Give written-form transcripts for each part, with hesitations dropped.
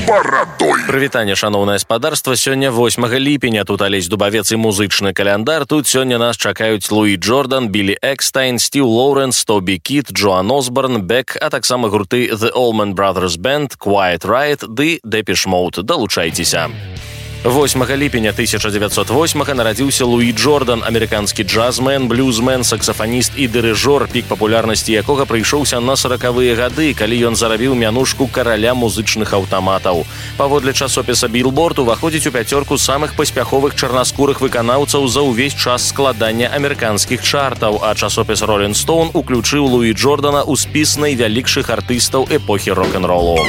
барадой. Прывітанне, шаноўнае спадарства. Сёння 8 ліпеня. Тут Алесь Дубавец і музычны каляндар. Тут сёння нас чакаюць Луі Джордан, Білі Экстайн, Стів Лоуренс, Тобі Кіт, Джоан Осборн, Бек, а таксама гурты The Allman Brothers Band, Quiet Riot ды Depeche Mode. Далучайцеся. 8 ліпеня 1908 нарадзіўся Луі Джордан, амерыканскі джазмен, блюзмен, саксафаніст і дырыжор, пік папулярнасці якога прыйшоўся на 40-е гады, калі ён зарабіў мянушку караля музычных аўтаматаў. Паводле часопіса Billboard уваходзіць у пяцёрку самых паспяховых чарнаскурых выканаўцаў за ўвесь час складання амерыканскіх чартаў, а часопіс Rolling Stone уключыў Луі Джордана ў спіс найвялікшых артыстаў эпохі рок-н-ролу.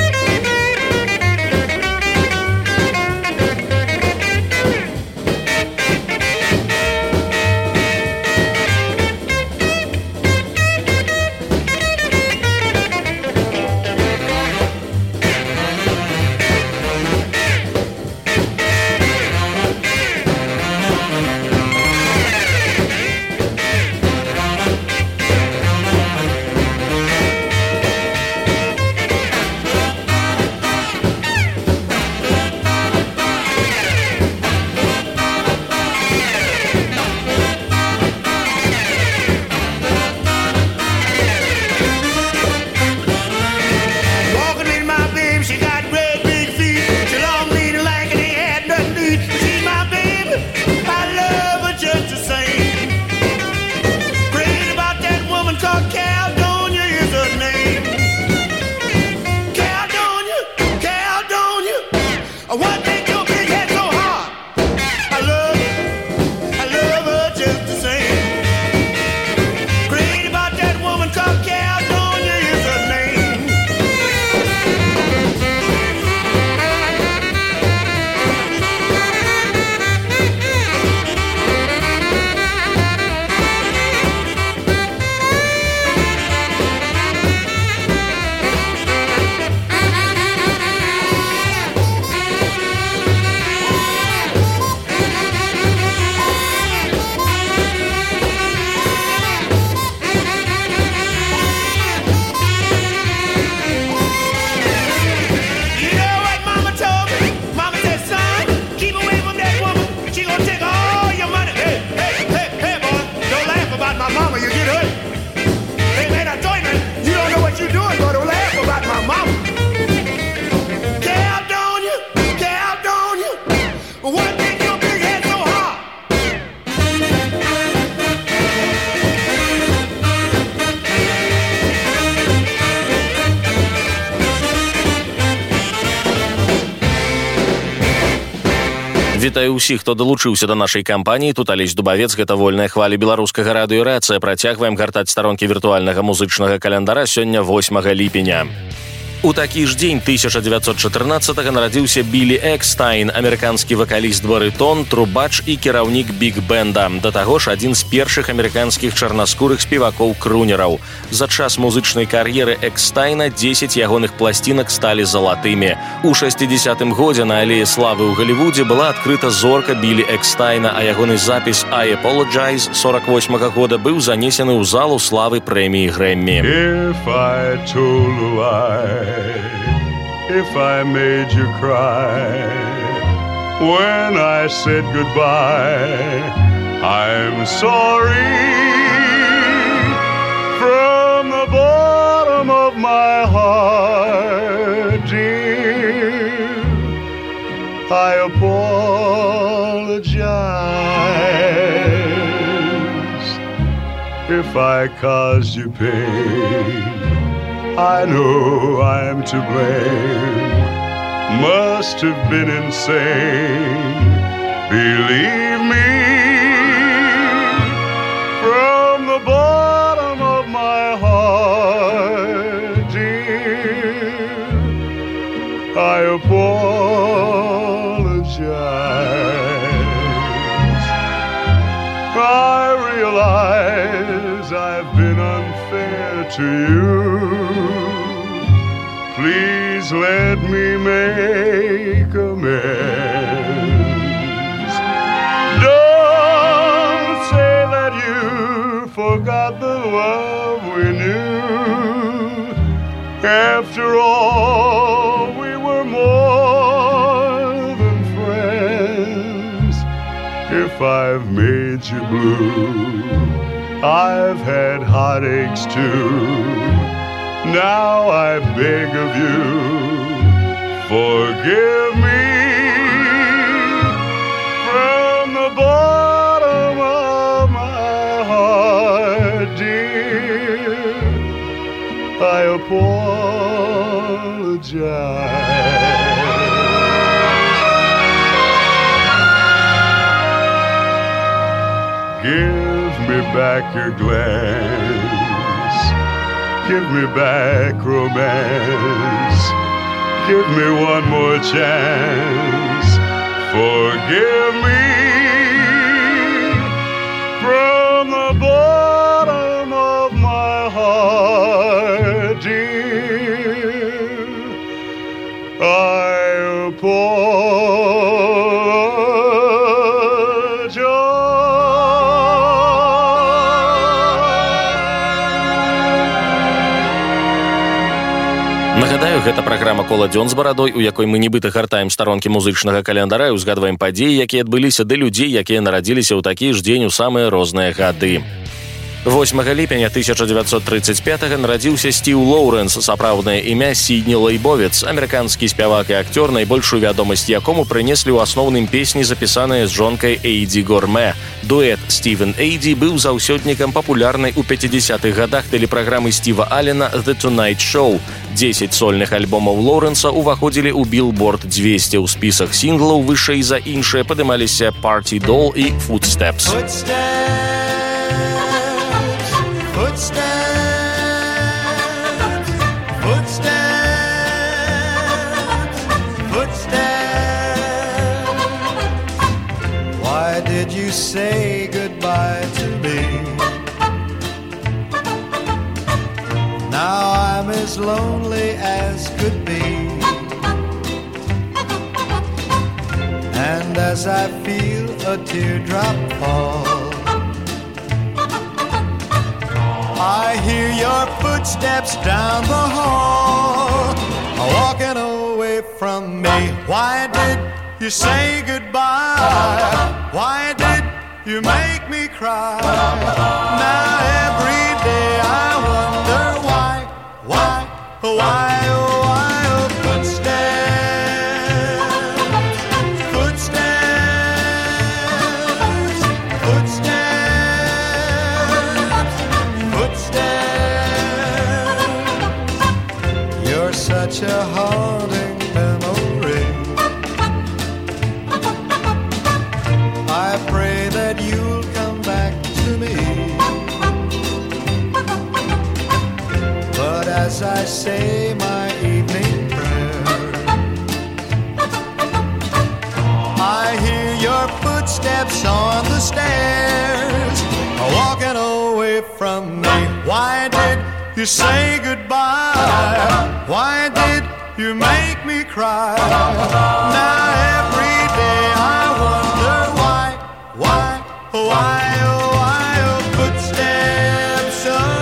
Вітаю ўсіх, хто далучыўся да нашай кампаніі. Тут Алесь Дубавец, гэта вольная хваля беларускага радыёрацыя. Працягваем гартаць старонкі віртуальнага музычнага календара. Сёння 8 ліпеня. У такі ж дзень 1914 нарадзіўся Білі Экстайн, амерыканскі вакаліст-барытон, трубач і кіраўнік біг-бэнда. Да таго ж, адзін з першых амерыканскіх чарнаскурых спевакоў-крунераў. За час музычнай кар'еры Экстайна 10 ягоных пласцінак сталі залатымі. У 60-м годзе на алеі славы ў Галівудзе была адкрыта зорка Білі Экстайна, а ягоны запіс «I Apologize» 48-го года быў занесены ў залу славы прэміі Грэммі. If I made you cry when I said goodbye, I'm sorry from the bottom of my heart, dear. I apologize if I caused you pain. I know I'm to blame, must have been insane, believe me, from the bottom of my heart, dear, I apologize. I realize I've been unfair to you. Please let me make amends. Don't say that you forgot the love we knew. After all, we were more I've made you blue. I've had heartaches too. Now I beg of you, forgive me. From the bottom of my heart, dear, I apologize. Give me back your glance. Give me back romance. Give me one more chance. Forgive me. From the bottom of my heart, dear, I Нагадаю, гэта праграма «Кола дзён з барадой», у якой мы нібыта гартаем старонкі музычнага календара і узгадваем падзеі, якія адбыліся, ды людзей, якія нарадзіліся ў такі ж дзень у самыя розныя гады. 8 ліпеня 1935 нарадзіўся Стив Лоуренс, сапраўднае імя Сідні Лейбовец, амерыканскі спявак і акцёр, найбольшую вядомасць якому прынеслі ў асноўным песні, запісаныя з жонкай Эйді Горме. Дуэт Стівен Эйді быў заўсёднікам папулярнай у 50-х гадах тэлепраграмы Стіва Аллена «The Tonight Show». 10 сольных альбомаў Лоуренса уваходзілі ў Billboard 200. У спісах сінглаў вышэй за іншыя падымаліся «Party Doll» і «Footsteps». Why did you say goodbye to me? Now I'm as lonely as could be. And as I feel a teardrop fall, I hear your footsteps down the hall, walking away from me. Why did you say goodbye? Why did you make me cry? Now every day I wonder why, oh, such a haunting memory. I pray that you'll come back to me. But as I say my evening prayer, I hear your footsteps on the stairs, walking away from me. Why did you say goodbye? Why did you make me cry? Now every day I wonder why, oh, footsteps,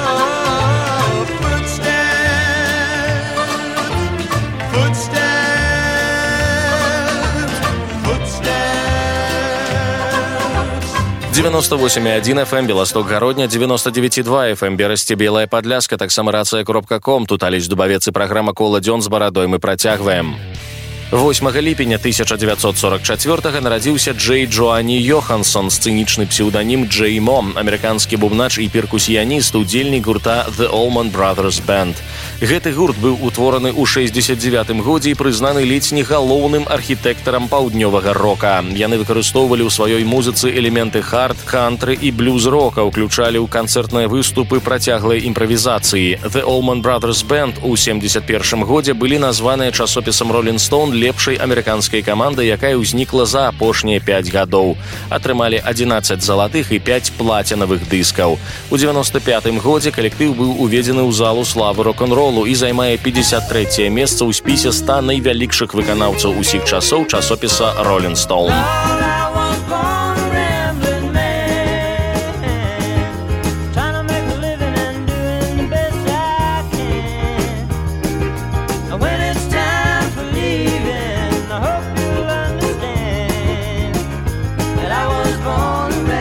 footsteps. 98,1 FM, Белосток, Городня, 99,2 FM, Берасці, Белая Падляска, таксама рацыя.ком. Тут Алесь Дубавец і праграма «Кола дзён з барадой» мы працягваем. 8 ліпеня 1944 нарадзіўся Джэй Джоанні Йохансон, сцэнічны псеўданім Джэй Мо, амерыканскі бубнач і перкусіяніст, удзельнік гурта The Allman Brothers Band. Гэты гурт быў утвораны ў 69 годзе і прызнаны ледзь не галоўным архітэктарам паўднёвага рока. Яны выкарыстоўвалі ў сваёй музыцы элементы хард, кантры і блюз-рока, уключалі ў канцэртныя выступы працяглай імправізацыі. The Allman Brothers Band у 71 годзе былі названыя часопісам Rolling Stone лепшай амерыканскай камандай, якая ўзнікла за апошнія 5 гадоў. Атрымалі 11 залатых і 5 плацінавых дыскаў. У 95 годзе калектыў быў уведзены ў залу славы рок-н-ролу і займае 53 месца ў спісе 100 найвялікшых выканаўцаў усіх часоў часопіса Rolling Stone. I was born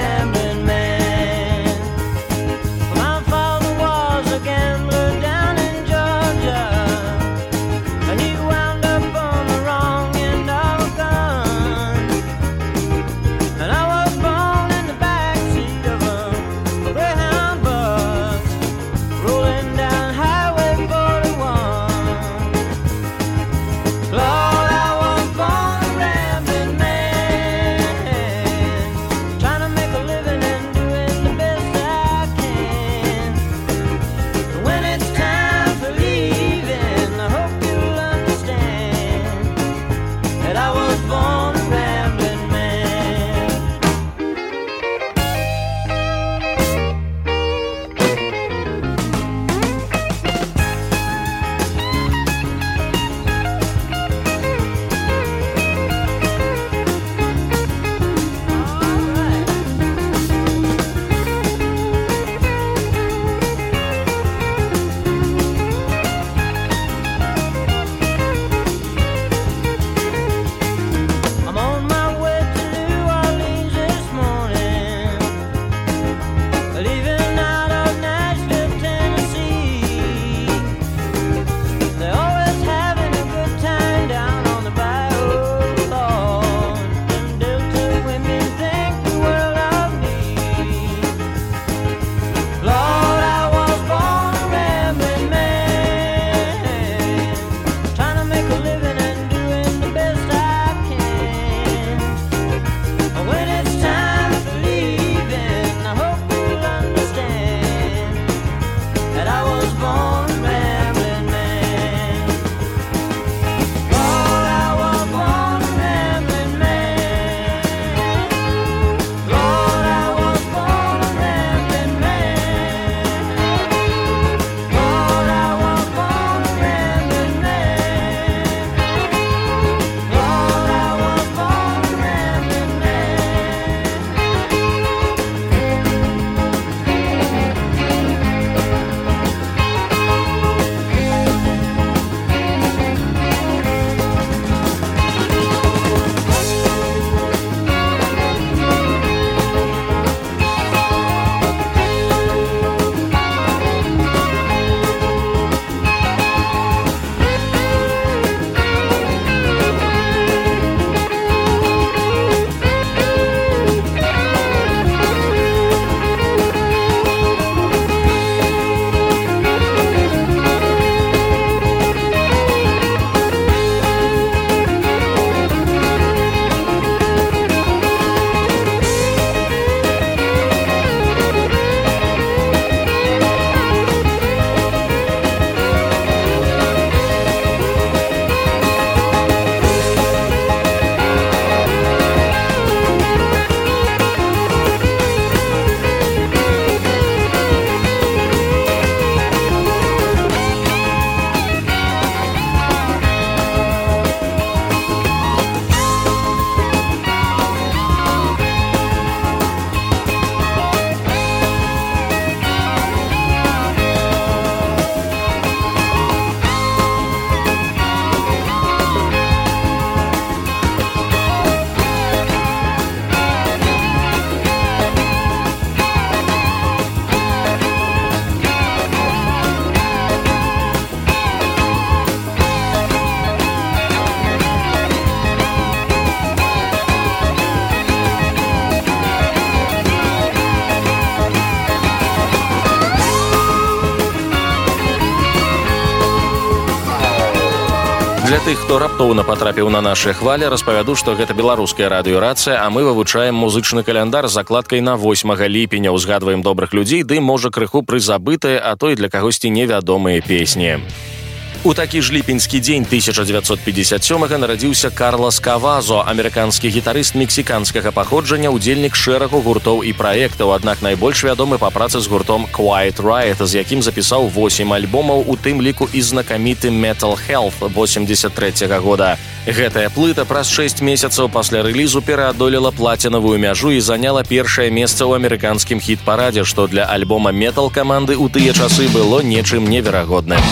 Для тых, хто раптоўна патрапіў на нашы хвалі, распавяду, што гэта беларуская радыёрацыя, а мы вывучаем музычны каляндар з закладкай на 8 ліпеня, узгадваем добрых людзей, ды, можа, крыху прызабытыя, а то і для кагосьці невядомыя песні. У такі ж ліпеньскі дзень 1957-га нарадзіўся Карлас Кавазо, амерыканскі гітарыст мексіканскага паходжання, удзельнік шэрагу гуртоў і праектаў, аднак найбольш вядомы па працы з гуртом Quiet Riot, з якім запісаў 8 альбомаў, у тым ліку і знакаміты Metal Health 83-го года. Гэтая плыта праз 6 месяцаў пасля рэлізу пераадолела плацінавую мяжу і заняла першае месца ў амерыканскім хіт-парадзе, што для альбома метал-каманды ў тыя часы было нечым неверагодным.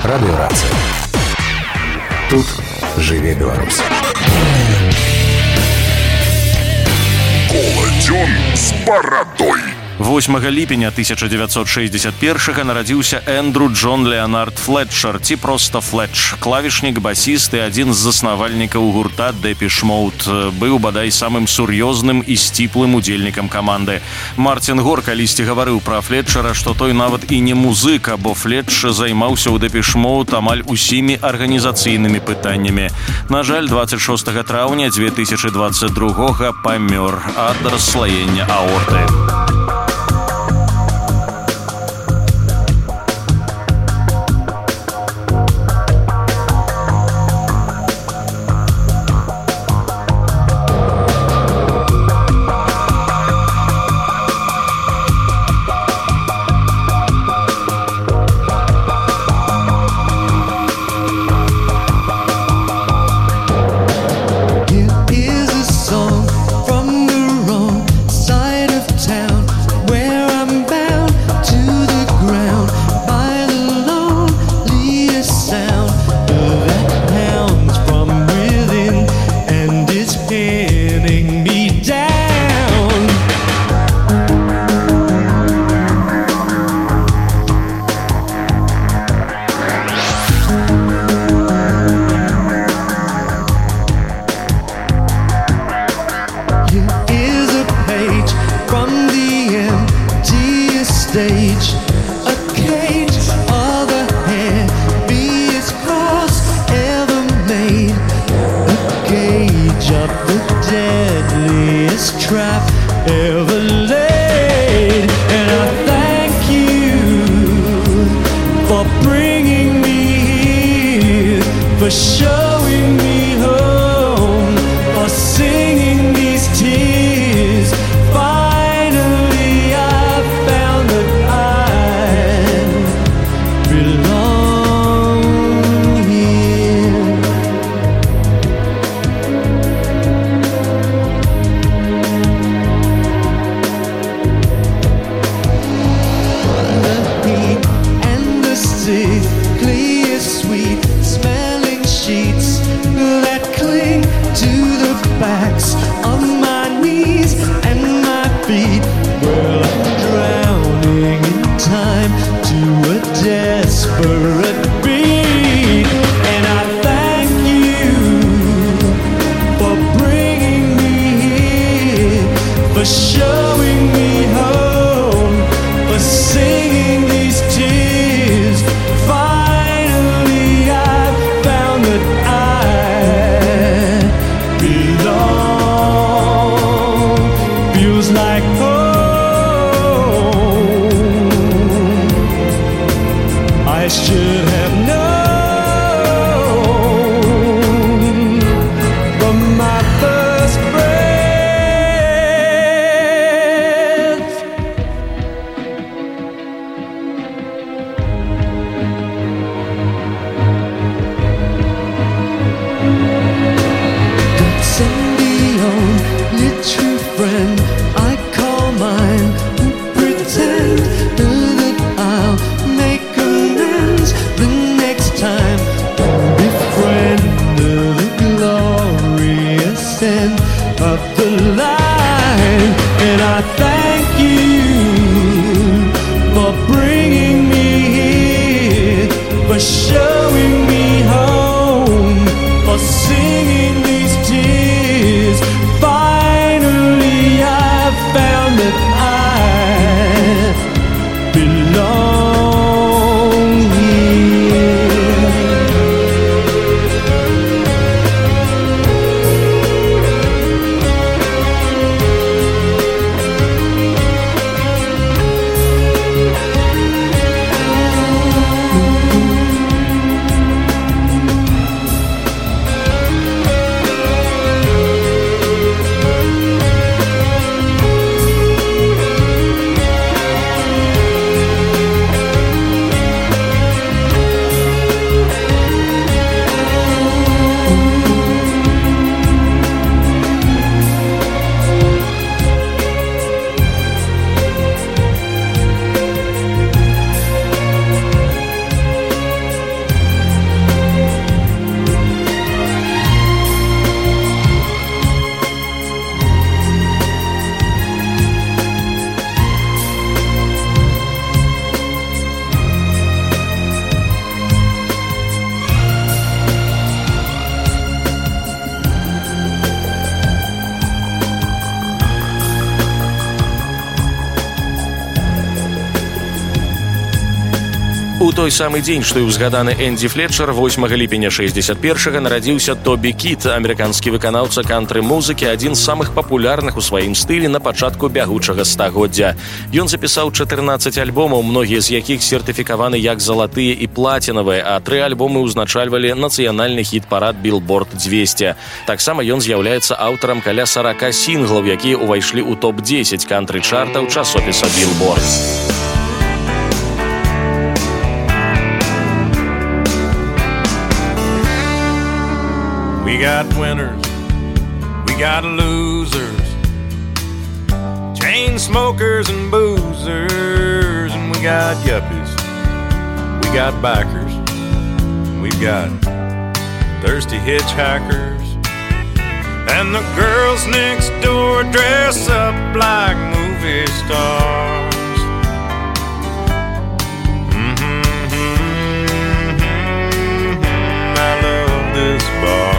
Радыёрацыя. Тут жыве Беларусь. Коладзён з барадой. 8 ліпеня 1961 нарадзіўся Эндру Джон Леонард Флетчер, ці проста Флетч, клавішнік, басіст і адзін з заснавальнікаў гурта Depeche Mode. Быў бадай самым сур'ёзным і сціплым удзельнікам каманды. Мартин Гор калісьці гаварыў пра Флетчера, што той нават і не музыка, бо Флетч займаўся ў Depeche Mode амаль усімі арганізацыйнымі пытаннямі. На жаль, 26 траўня 2022 памёр ад расслаення аорты. For showing me home, for singing these tears. Finally I found that I belong here. The heat and the sea, clear, sweet, smelling sheets that cling to the backs of my knees and my feet. Well, I'm drowning in time to a desperate beat. And I thank you for bringing me here, for showing me home, for singing these tears. Finally I found that I belong. Feels like home. I should have known from my first breath. Send the only true friend I call mine, who pretend that I'll make amends У той самы дзень, што і ўзгаданы Энді Флетчер, 8 ліпеня 61-га нарадзіўся Тобі Кіт, амерыканскі выканаўца кантры-музыкі, адзін з самых папулярных у сваім стылі на пачатку бягучага стагоддзя. Ён запісаў 14 альбомаў, многія з якіх сертыфікаваны як залатыя і плацінавыя, а 3 альбомы ўзначальвалі нацыянальны хіт-парад Billboard 200. Таксама ён з'яўляецца аўтарам каля 40 сінглаў, якія ўвайшлі ў топ-10 кантры-чартаў часопіса Billboard. We got winners, we got losers, chain smokers and boozers, and we got yuppies, we got bikers, we've got thirsty hitchhikers, and the girls next door dress up like movie stars. I love this bar.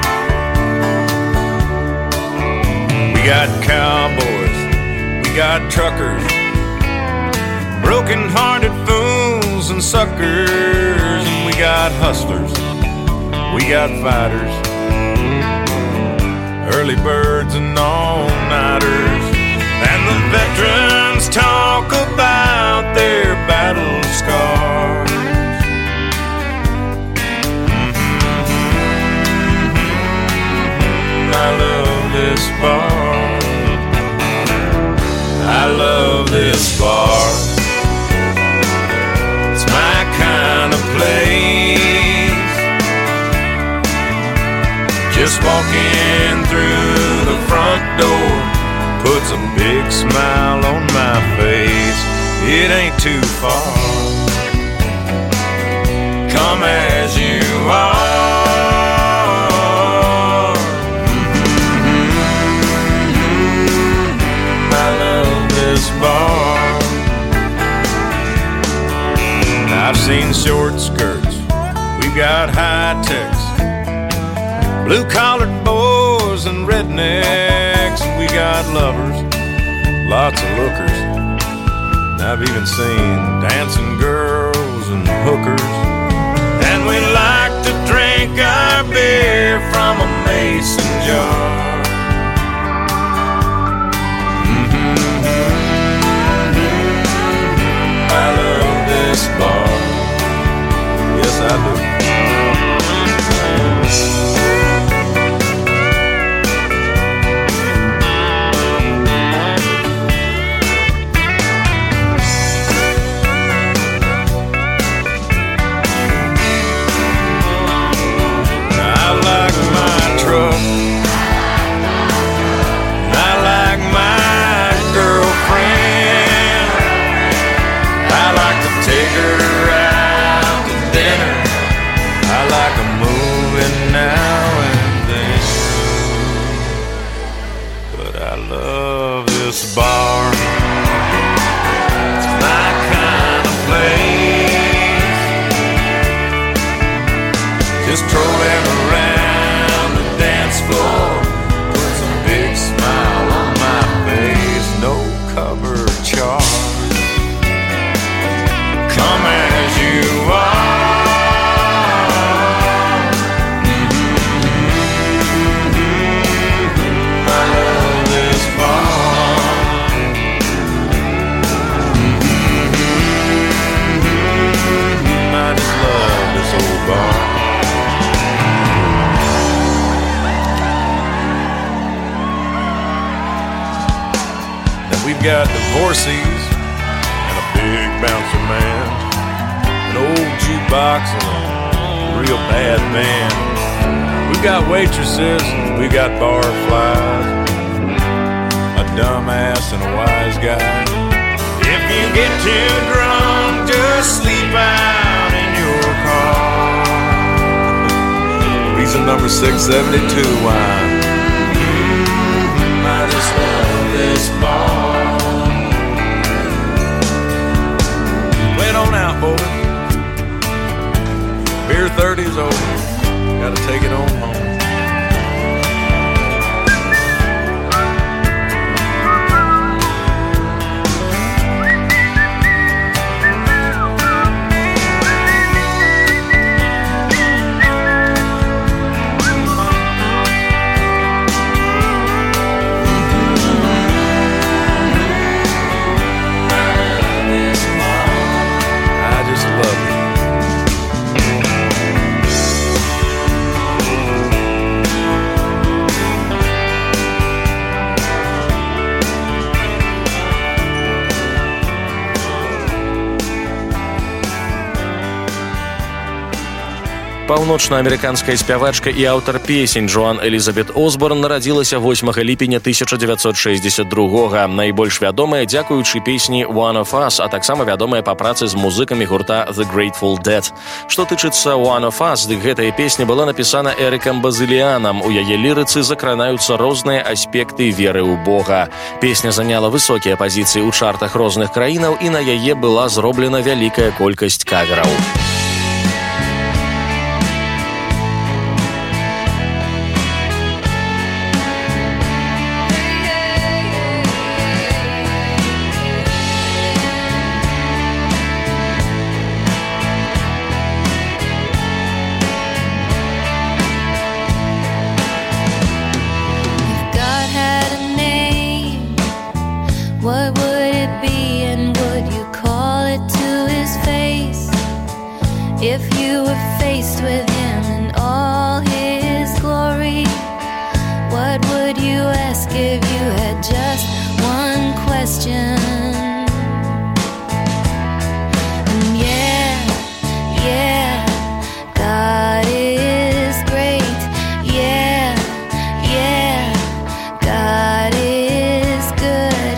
We got cowboys, we got truckers, broken-hearted fools and suckers, and we got hustlers, we got fighters, early birds and all-nighters, and the veterans talk about their battle scars. I love this bar. I love this bar. It's my kind of place. Just walking through the front door puts a big smile on my face. It ain't too far. Come as you are. Bar. I've seen short skirts, we've got high techs, blue-collared boys and rednecks, and we got lovers, lots of lookers. And I've even seen dancing girls and hookers, and we like to drink our beer from a mason jar. I love this bar. Yes, I do. I like my truck. I like my girlfriend. I like to take her out to dinner. I like a movie now and then. But I love this bar. It's my kind of place. Just strolling around the dance floor puts a big smile on my face. No cover charge. Come as you are. I love this bar. I just love this old bar. Now we've got divorcees and a big bouncer man, an old jukebox and a real bad band. We got waitresses, we got barflies, a dumbass and a wise guy. If you get too drunk, just sleep out in your car. Reason number 672 wine. I just love this bar. Play it on out, boy. Beer 30's over. Gotta take it on home. Паўночнаамерыканская спявачка і аўтар песень Джоан Элізабет Осборн нарадзілася 8 ліпеня 1962. Найбольш вядомая дзякуючы песні «One of Us», а таксама вядомая па працы з музыкамі гурта The Grateful Dead. Што тычыцца «One of Us», дык гэтая песня была напісана Эрыкам Базыліянам. У яе лірыцы закранаюцца розныя аспекты веры ў Бога. Песня заняла высокія пазіцыі ў чартах розных краінаў, і на яе была зроблена вялікая колькасць кавераў. What would it be, and would you call it to his face? If you were faced with him in all his glory, what would you ask if you had just one question? And yeah, God is great. Yeah, God is good.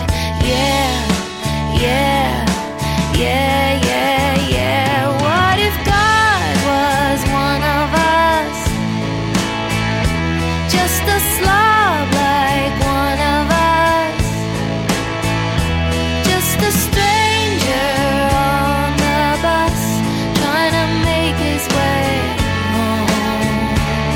Yeah. What if God was one of us? Just a slob like one of us. Just a stranger on the bus, trying to make his way home.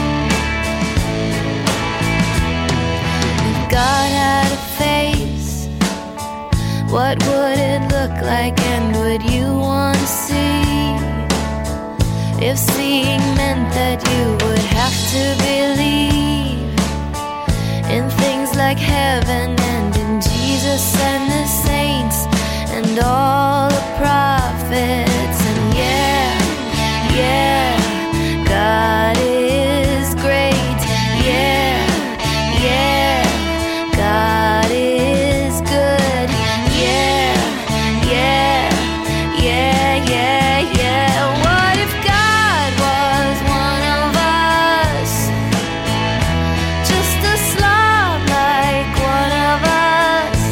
If God had a face, what would it look like, and would you want to see? If seeing meant that you would have to believe in things like heaven and in Jesus and the saints and all the prophets. And yeah, God is great. Yeah, God is good. Yeah. What if God was one of us? Just a slob like one of us.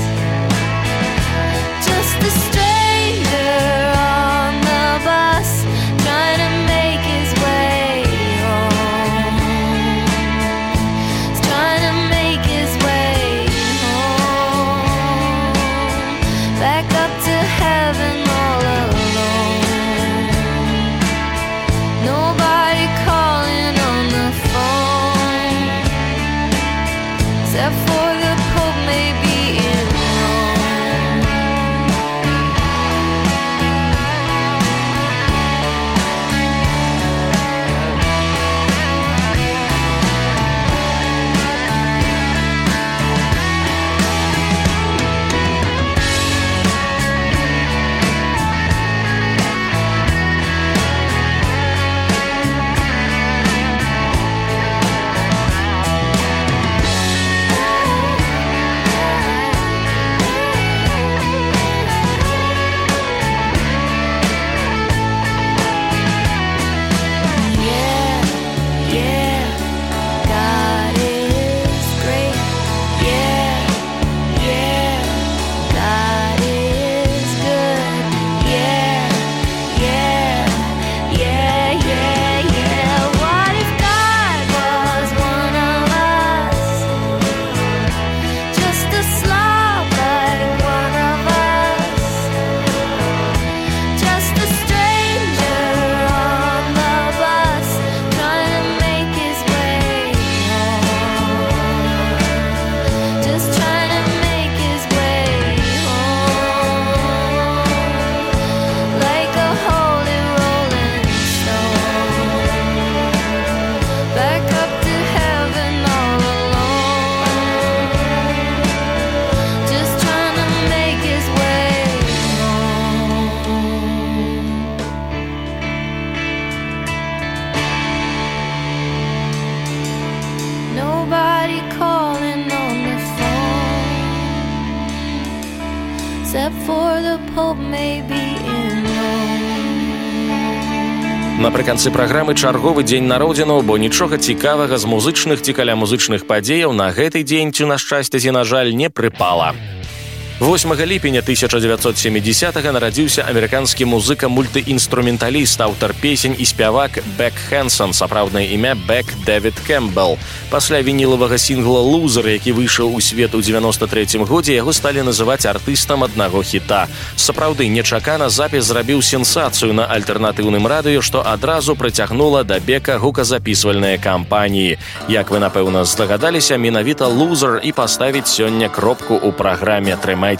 Just a stranger on the bus, trying to make his way home. He's trying to make his way home. Back up to heaven all alone. Nobody calling on the phone, except for the Pope maybe in Rome. Yeah, God is great. Yeah, God is good. Yeah. What if God was one of us? Just a slob like one of us. Just a stranger on the bus, trying to make his way home. Just trying to make his way home. Like a holy rolling stone, back up to heaven all alone. Just trying to make his way home. Nobody calling on the phone, except for the Pope maybe in Rome. Напрыканцы праграмы чарговы дзень народзінаў, бо нічога цікавага з музычных ці каля музычных падзеяў на гэты дзень, ці на шчасце, ці на жаль, не прыпала. 8 ліпеня 1970-го нарадзіўся амерыканскі музыка-мультыінструменталіст, аўтар песень і спявак Бек Хэнсон, сапраўднае імя Бек Дэвід Кэмпбелл. Пасля вінілавага сінгла «Лузер», які выйшаў у свет у 93-м годзе, яго сталі называць артыстам аднаго хіта. Сапраўды, нечакана запіс зрабіў сенсацыю на альтэрнатыўным радыё, што адразу прыцягнула да Бека гуказапісвальныя кампаніі. Як вы, напэўна, здагадаліся, менавіта «Лузер» і паставіць сёння кропку ў праграме. Трымайцеся.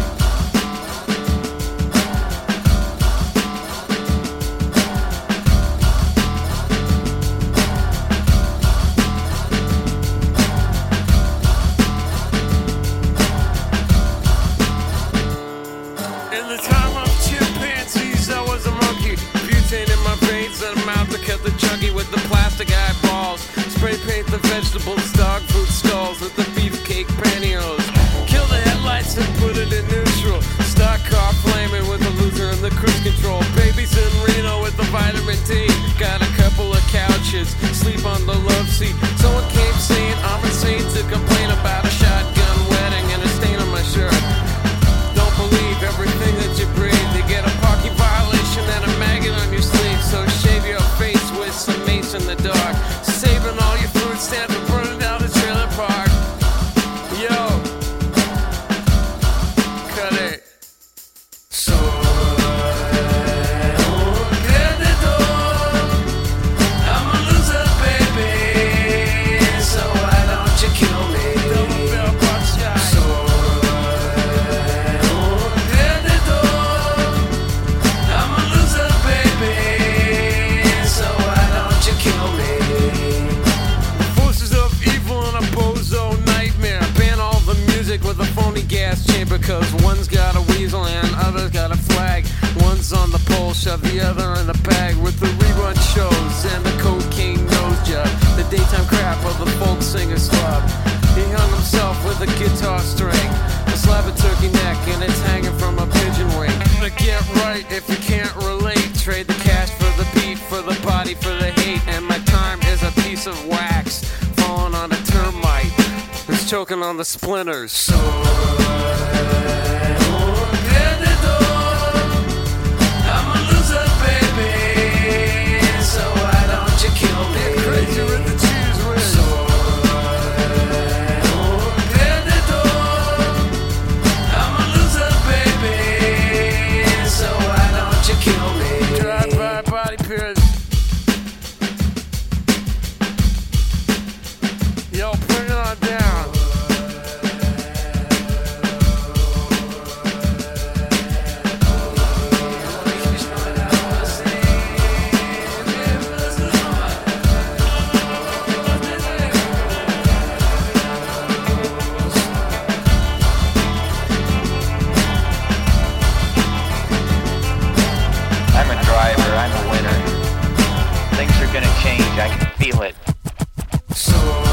Sleep on the love seat. Someone came saying I'm insane to complain about a shotgun wedding and a stain on my shirt. Don't believe everything that you breathe. You get a parking violation and a maggot on your sleeve. So shave your face with some mace in the dark. Saving all your food stamps and burning down the trailer park. Yo, cut it. So because one's got a weasel and other's got a flag. One's on the pole, shove the other in the bag with the rerun shows and the cocaine nose job. The daytime crap of the folk singer slub. He hung himself with a guitar string, a slab of turkey neck, and it's hanging from a pigeon wing. But get right if you can't relate. Trade the cash for the beat, for the body, for the hate. And my time is a piece of wax falling on a termite who's choking on the splinters. So I can feel it. So